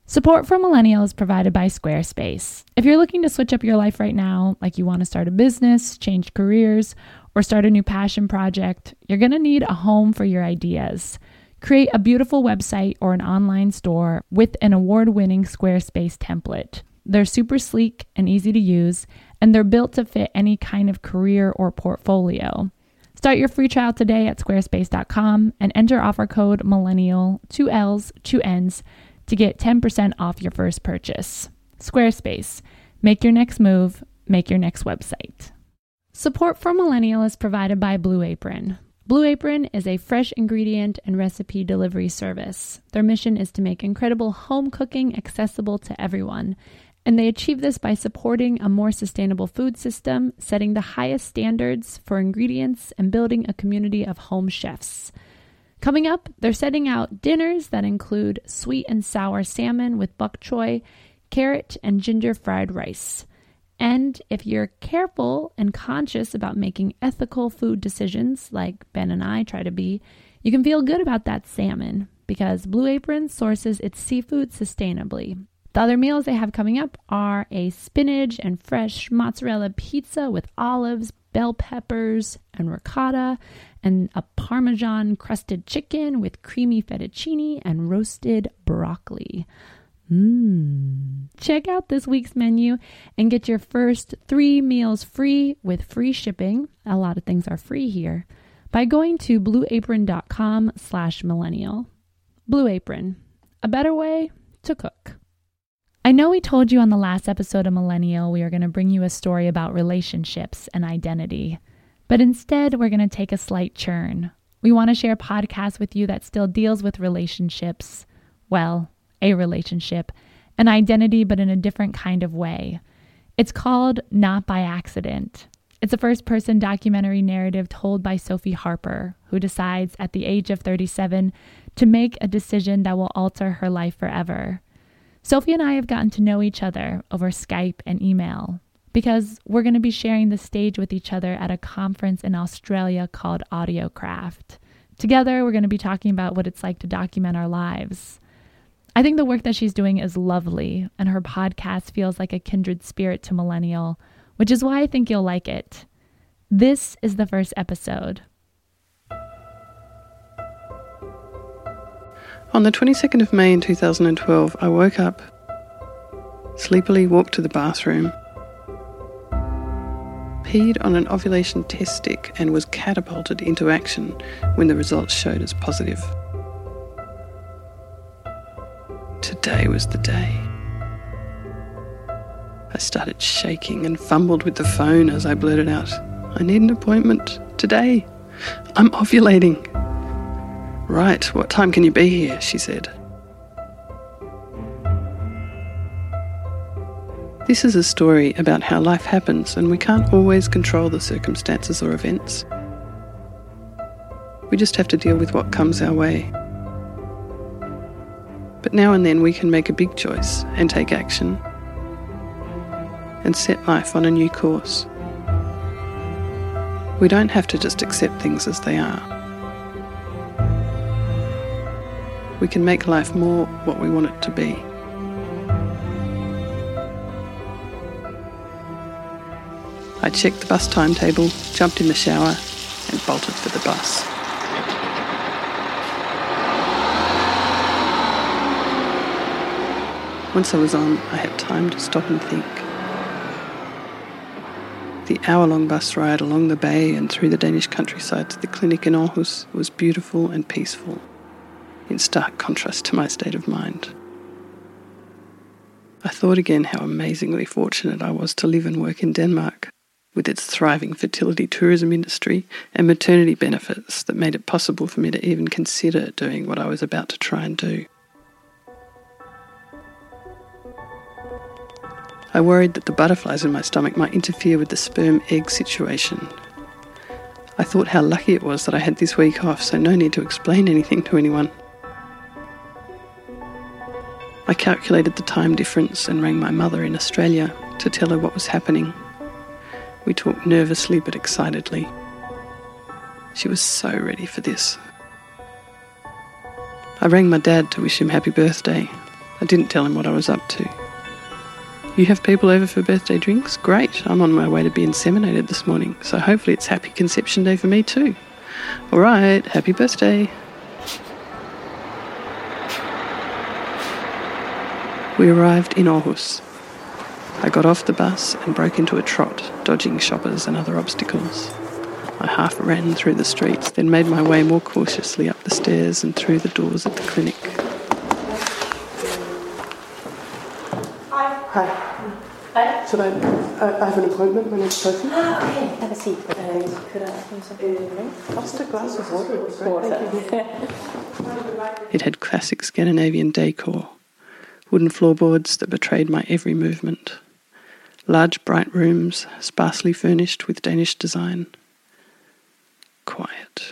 Support for Millennial is provided by Squarespace. If you're looking to switch up your life right now, like you want to start a business, change careers, or start a new passion project, you're going to need a home for your ideas. Create a beautiful website or an online store with an award-winning Squarespace template. They're super sleek and easy to use, and they're built to fit any kind of career or portfolio. Start your free trial today at squarespace.com and enter offer code Millennial, 2 L's, 2 N's, to get 10% off your first purchase. Squarespace. Make your next move. Make your next website. Support for Millennial is provided by Blue Apron. Blue Apron is a fresh ingredient and recipe delivery service. Their mission is to make incredible home cooking accessible to everyone, and they achieve this by supporting a more sustainable food system, setting the highest standards for ingredients, and building a community of home chefs. Coming up, they're setting out dinners that include sweet and sour salmon with bok choy, carrot and ginger fried rice. And if you're careful and conscious about making ethical food decisions, like Ben and I try to be, you can feel good about that salmon because Blue Apron sources its seafood sustainably. The other meals they have coming up are a spinach and fresh mozzarella pizza with olives, bell peppers, and ricotta, and a Parmesan crusted chicken with creamy fettuccine and roasted broccoli. Check out this week's menu and get your first 3 meals free with free shipping. A lot of things are free here by going to blueapron.com/millennial. Blue Apron, a better way to cook. I know we told you on the last episode of Millennial we are going to bring you a story about relationships and identity, but instead we're going to take a slight turn. We want to share a podcast with you that still deals with relationships, well, a relationship, an identity, but in a different kind of way. It's called Not by Accident. It's a first-person documentary narrative told by Sophie Harper, who decides at the age of 37 to make a decision that will alter her life forever. Sophie and I have gotten to know each other over Skype and email because we're going to be sharing the stage with each other at a conference in Australia called Audiocraft. Together, we're going to be talking about what it's like to document our lives. I think the work that she's doing is lovely, and her podcast feels like a kindred spirit to Millennial, which is why I think you'll like it. This is the first episode. On the 22nd of May in 2012, I woke up, sleepily walked to the bathroom, peed on an ovulation test stick and was catapulted into action when the results showed as positive. Today was the day. I started shaking and fumbled with the phone as I blurted out, "I need an appointment today. I'm ovulating." "Right, what time can you be here?" she said. This is a story about how life happens and we can't always control the circumstances or events. We just have to deal with what comes our way. But now and then we can make a big choice and take action and set life on a new course. We don't have to just accept things as they are. We can make life more what we want it to be. I checked the bus timetable, jumped in the shower, and bolted for the bus. Once I was on, I had time to stop and think. The hour-long bus ride along the bay and through the Danish countryside to the clinic in Aarhus was beautiful and peaceful, in stark contrast to my state of mind. I thought again how amazingly fortunate I was to live and work in Denmark, with its thriving fertility tourism industry and maternity benefits that made it possible for me to even consider doing what I was about to try and do. I worried that the butterflies in my stomach might interfere with the sperm-egg situation. I thought how lucky it was that I had this week off, so no need to explain anything to anyone. I calculated the time difference and rang my mother in Australia to tell her what was happening. We talked nervously but excitedly. She was so ready for this. I rang my dad to wish him happy birthday, I didn't tell him what I was up to. You have people over for birthday drinks? Great, I'm on my way to be inseminated this morning, so hopefully it's Happy Conception Day for me too. All right, happy birthday. We arrived in Aarhus. I got off the bus and broke into a trot, dodging shoppers and other obstacles. I half ran through the streets, then made my way more cautiously up the stairs and through the doors at the clinic. Hi. Should I have an appointment? My name's Sophie. Okay, have a seat. Could I ask you something to drink? Just a glass of water would be great. Thank you. It had classic Scandinavian decor, wooden floorboards that betrayed my every movement, large bright rooms sparsely furnished with Danish design. Quiet.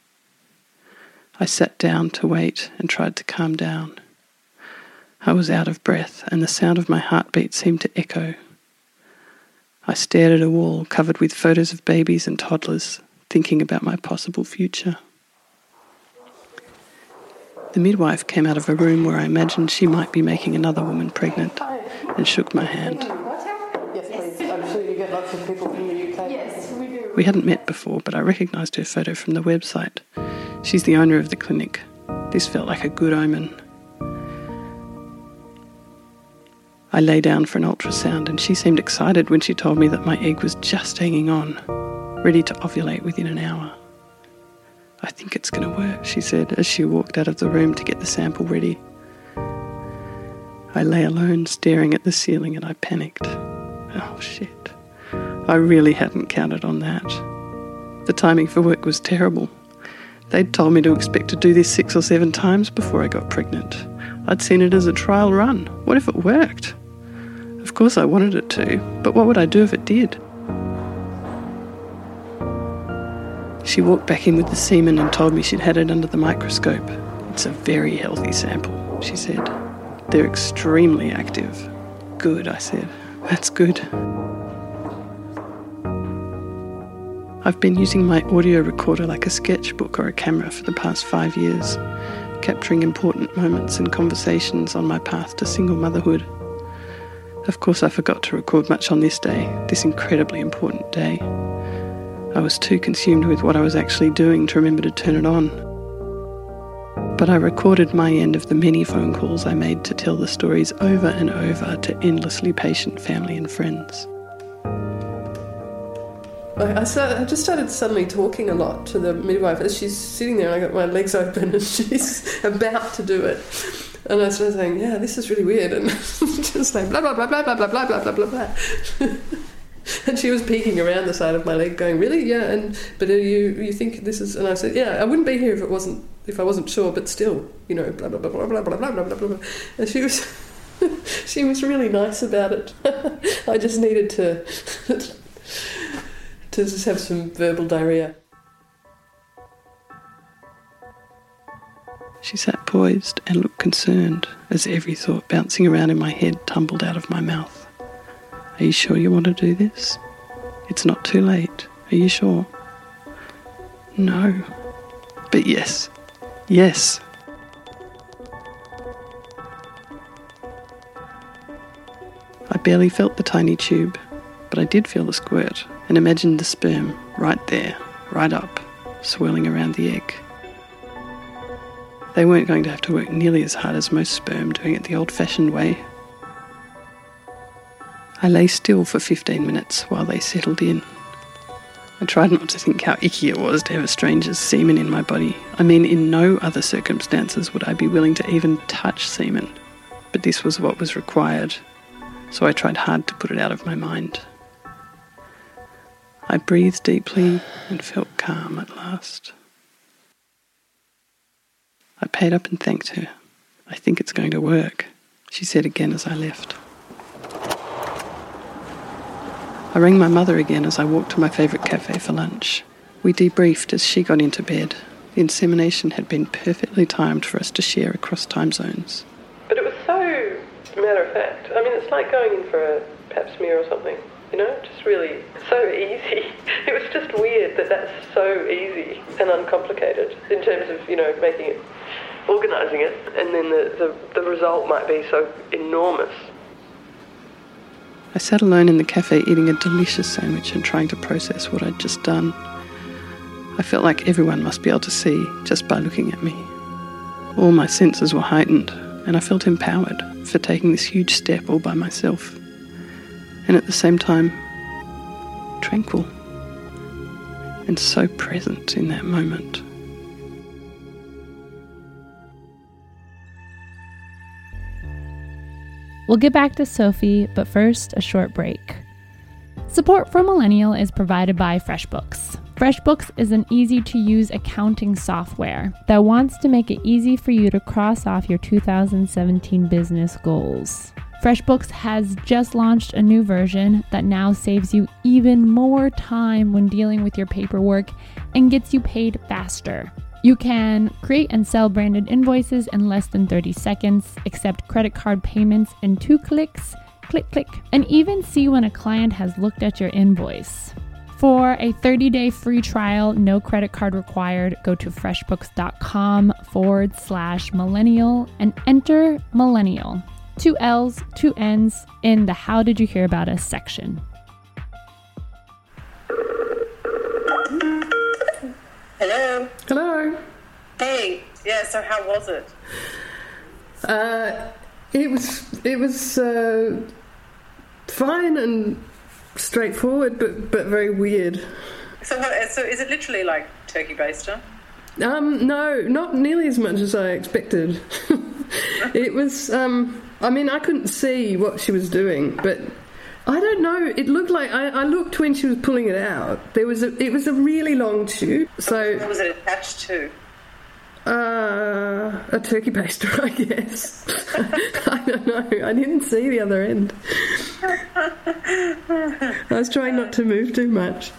I sat down to wait and tried to calm down. I was out of breath and the sound of my heartbeat seemed to echo. I stared at a wall covered with photos of babies and toddlers, thinking about my possible future. The midwife came out of a room where I imagined she might be making another woman pregnant and shook my hand. Yes, please. I'm sure you get lots of people from the UK. Yes, we do. We hadn't met before, but I recognised her photo from the website. She's the owner of the clinic. This felt like a good omen. I lay down for an ultrasound and she seemed excited when she told me that my egg was just hanging on, ready to ovulate within an hour. I think it's going to work, she said as she walked out of the room to get the sample ready. I lay alone staring at the ceiling and I panicked. Oh shit. I really hadn't counted on that. The timing for work was terrible. They'd told me to expect to do this 6 or 7 times before I got pregnant. I'd seen it as a trial run. What if it worked? Of course I wanted it to, but what would I do if it did? She walked back in with the semen and told me she'd had it under the microscope. It's a very healthy sample, she said. They're extremely active. Good, I said. That's good. I've been using my audio recorder like a sketchbook or a camera for the past 5 years, capturing important moments and conversations on my path to single motherhood. Of course, I forgot to record much on this day, this incredibly important day. I was too consumed with what I was actually doing to remember to turn it on. But I recorded my end of the many phone calls I made to tell the stories over and over to endlessly patient family and friends. I just started suddenly talking a lot to the midwife as she's sitting there and I got my legs open and she's about to do it. And I started saying, yeah, this is really weird. And just like, blah, blah, blah, blah, blah, blah, blah, blah, blah, blah, blah. And she was peeking around the side of my leg going, really? Yeah, but you think this is... And I said, yeah, I wouldn't be here if I wasn't sure, but still, you know, blah, blah, blah, blah, blah, blah, blah, blah, blah, blah. And she was really nice about it. I just needed to just have some verbal diarrhea. She sat poised and looked concerned as every thought bouncing around in my head tumbled out of my mouth. Are you sure you want to do this? It's not too late. Are you sure? No. But yes. Yes. I barely felt the tiny tube, but I did feel the squirt and imagined the sperm right there, right up, swirling around the egg. They weren't going to have to work nearly as hard as most sperm doing it the old-fashioned way. I lay still for 15 minutes while they settled in. I tried not to think how icky it was to have a stranger's semen in my body. I mean, in no other circumstances would I be willing to even touch semen, but this was what was required, so I tried hard to put it out of my mind. I breathed deeply and felt calm at last. I paid up and thanked her. I think it's going to work, she said again as I left. I rang my mother again as I walked to my favourite cafe for lunch. We debriefed as she got into bed. The insemination had been perfectly timed for us to share across time zones. But it was so matter of fact. I mean, it's like going in for a pap smear or something, you know, just really so easy. It was just weird that that's so easy and uncomplicated in terms of, you know, making it organising it, and then the result might be so enormous. I sat alone in the cafe eating a delicious sandwich and trying to process what I'd just done. I felt like everyone must be able to see just by looking at me. All my senses were heightened, and I felt empowered for taking this huge step all by myself. And at the same time, tranquil and so present in that moment. We'll get back to Sophie, but first, a short break. Support for Millennial is provided by FreshBooks. FreshBooks is an easy-to-use accounting software that wants to make it easy for you to cross off your 2017 business goals. FreshBooks has just launched a new version that now saves you even more time when dealing with your paperwork and gets you paid faster. You can create and sell branded invoices in less than 30 seconds, accept credit card payments in 2 clicks, click, and even see when a client has looked at your invoice. For a 30-day free trial, no credit card required, go to freshbooks.com/millennial and enter millennial. 2 L's, 2 N's in the How Did You Hear About Us section. Hello. Hello. Hey. Yeah. So how was it? It was fine and straightforward, but very weird. So is it literally like turkey baster? No, not nearly as much as I expected. It was. I mean, I couldn't see what she was doing, but I don't know. It looked like I looked when she was pulling it out. It was a really long tube. So what was it attached to? A turkey baster, I guess. I don't know. I didn't see the other end. I was trying not to move too much.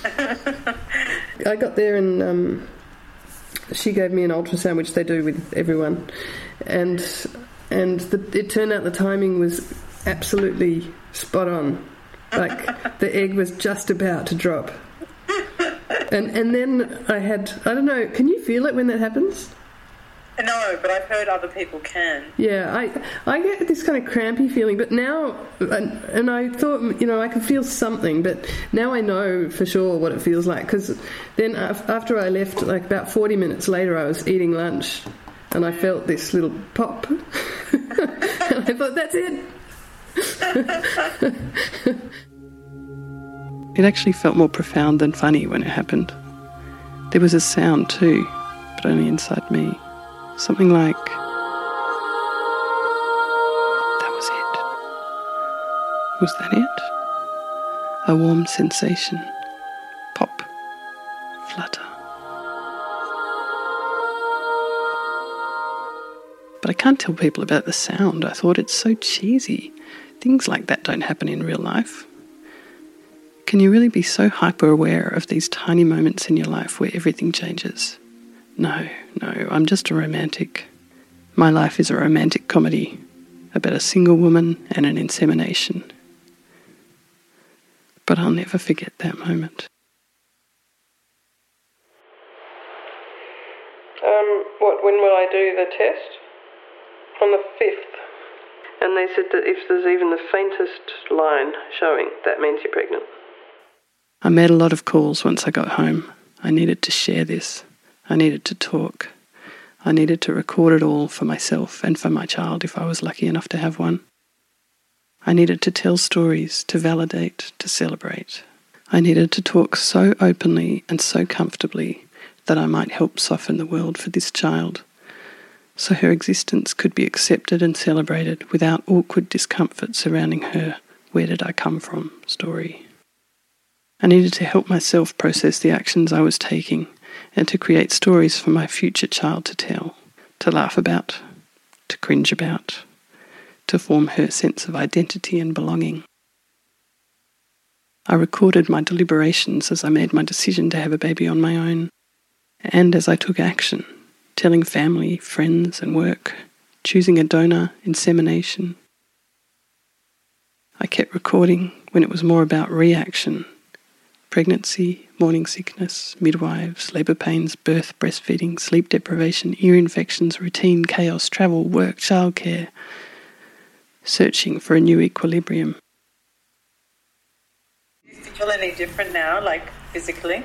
I got there and she gave me an ultrasound, which they do with everyone, and it turned out the timing was absolutely spot on. Like the egg was just about to drop. And then I don't know, can you feel it when that happens? No, but I've heard other people can. Yeah, I get this kind of crampy feeling, but now, and I thought, I could feel something, but now I know for sure what it feels like, because then after I left, like about 40 minutes later, I was eating lunch, and I felt this little pop, and I thought, that's it. It actually felt more profound than funny when it happened. There was a sound too, but only inside me. Something like, that was it. Was that it? A warm sensation. Pop. Flutter. But I can't tell people about the sound. I thought it's so cheesy. Things like that don't happen in real life. Can you really be so hyper-aware of these tiny moments in your life where everything changes? No, I'm just a romantic. My life is a romantic comedy about a single woman and an insemination. But I'll never forget that moment. When will I do the test? On the 5th. And they said that if there's even the faintest line showing, that means you're pregnant. I made a lot of calls once I got home. I needed to share this. I needed to talk. I needed to record it all for myself and for my child if I was lucky enough to have one. I needed to tell stories, to validate, to celebrate. I needed to talk so openly and so comfortably that I might help soften the world for this child, so her existence could be accepted and celebrated without awkward discomfort surrounding her "where did I come from" story. I needed to help myself process the actions I was taking and to create stories for my future child to tell, to laugh about, to cringe about, to form her sense of identity and belonging. I recorded my deliberations as I made my decision to have a baby on my own, and as I took action, telling family, friends and work, choosing a donor, insemination. I kept recording when it was more about reaction pregnancy, morning sickness, midwives, labour pains, birth, breastfeeding, sleep deprivation, ear infections, routine, chaos, travel, work, childcare, searching for a new equilibrium. Do you feel any different now, like physically?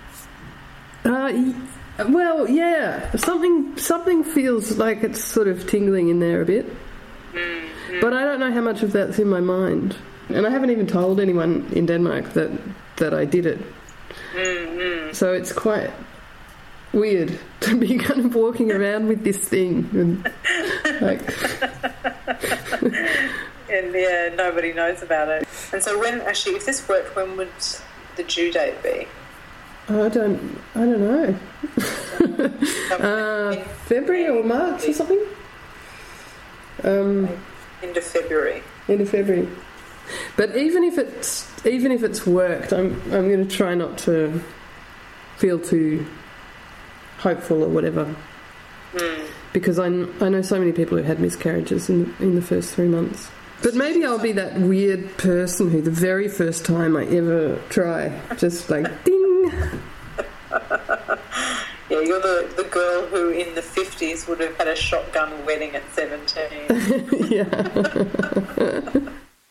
Well, yeah. Something feels like it's sort of tingling in there a bit. Mm-hmm. But I don't know how much of that's in my mind. And I haven't even told anyone in Denmark that I did it. Mm-hmm. So it's quite weird to be kind of walking around with this thing. And, like... And yeah, nobody knows about it. And so if this worked, when would the due date be? I don't know. February or March or something. End of February. End of February. But even if it's worked, I'm going to try not to feel too hopeful or whatever. Because I know so many people who had miscarriages in the first 3 months. But maybe I'll be that weird person who the very first time I ever try, just like ding. Yeah, you're the girl who in the 50s would have had a shotgun wedding at 17. Yeah.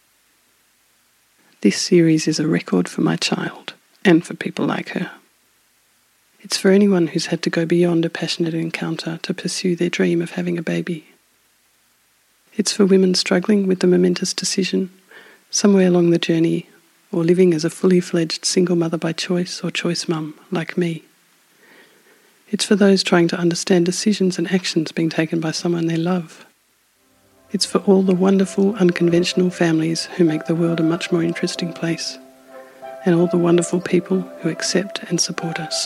This series is a record for my child and for people like her. It's for anyone who's had to go beyond a passionate encounter to pursue their dream of having a baby. It's for women struggling with the momentous decision, somewhere along the journey, or living as a fully fledged single mother by choice or choice mum, like me. It's for those trying to understand decisions and actions being taken by someone they love. It's for all the wonderful, unconventional families who make the world a much more interesting place, and all the wonderful people who accept and support us.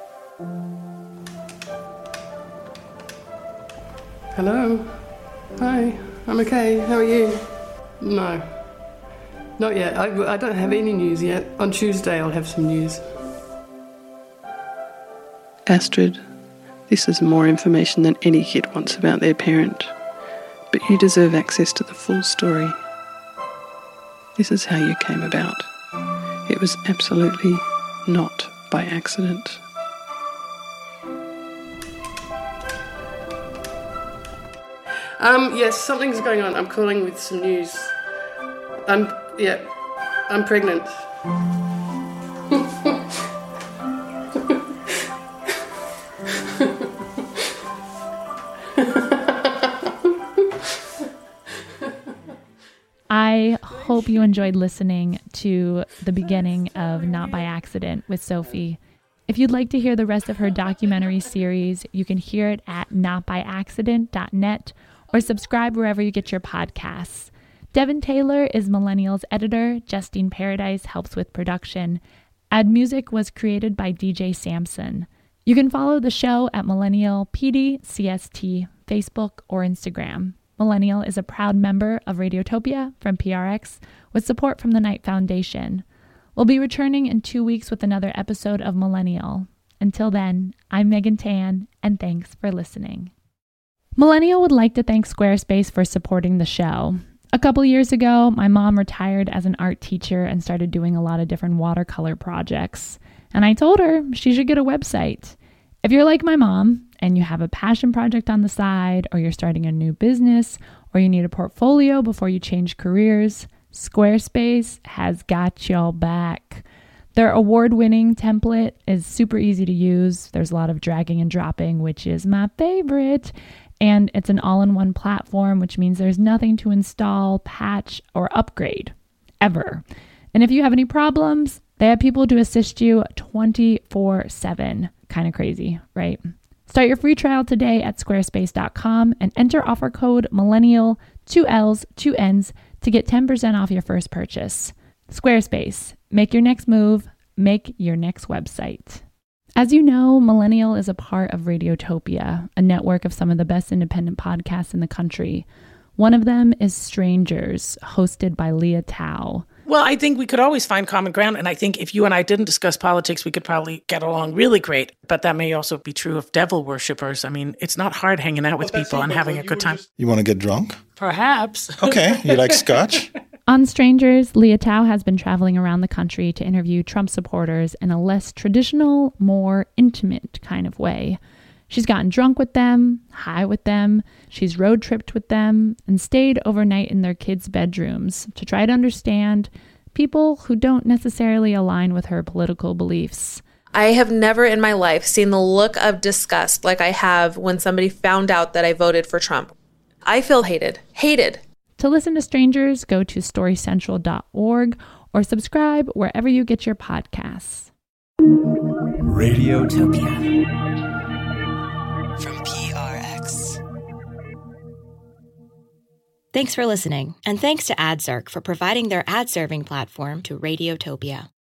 Hello. Hi. I'm okay. How are you? No. Not yet. I don't have any news yet. On Tuesday I'll have some news. Astrid, this is more information than any kid wants about their parent, but you deserve access to the full story. This is how you came about. It was absolutely not by accident. Yes, something's going on. I'm calling with some news. I'm pregnant. I hope you enjoyed listening to the beginning of Not by Accident with Sophie. If you'd like to hear the rest of her documentary series, you can hear it at notbyaccident.net or subscribe wherever you get your podcasts. Devin Taylor is Millennial's editor. Justine Paradise helps with production. Ad music was created by DJ Samson. You can follow the show at Millennial PD CST, Facebook or Instagram. Millennial is a proud member of Radiotopia from PRX with support from the Knight Foundation. We'll be returning in 2 weeks with another episode of Millennial. Until then, I'm Megan Tan, and thanks for listening. Millennial would like to thank Squarespace for supporting the show. A couple years ago, my mom retired as an art teacher and started doing a lot of different watercolor projects. And I told her she should get a website. If you're like my mom and you have a passion project on the side, or you're starting a new business, or you need a portfolio before you change careers, Squarespace has got your back. Their award-winning template is super easy to use. There's a lot of dragging and dropping, which is my favorite. And it's an all-in-one platform, which means there's nothing to install, patch, or upgrade, ever. And if you have any problems, they have people to assist you 24/7. Kind of crazy, right? Start your free trial today at squarespace.com and enter offer code millennial, 2 L's, 2 N's to get 10% off your first purchase. Squarespace, make your next move, make your next website. As you know, Millennial is a part of Radiotopia, a network of some of the best independent podcasts in the country. One of them is Strangers, hosted by Leah Tao. Well, I think we could always find common ground, and I think if you and I didn't discuss politics, we could probably get along really great. But that may also be true of devil worshippers. I mean, it's not hard hanging out with people and having a good time. You want to get drunk? Perhaps. Okay. You like scotch? On Strangers, Leah Tao has been traveling around the country to interview Trump supporters in a less traditional, more intimate kind of way. She's gotten drunk with them, high with them, she's road tripped with them, and stayed overnight in their kids' bedrooms to try to understand people who don't necessarily align with her political beliefs. I have never in my life seen the look of disgust like I have when somebody found out that I voted for Trump. I feel hated. Hated. To listen to Strangers, go to storycentral.org or subscribe wherever you get your podcasts. Radiotopia from PRX. Thanks for listening, and thanks to AdZerk for providing their ad-serving platform to Radiotopia.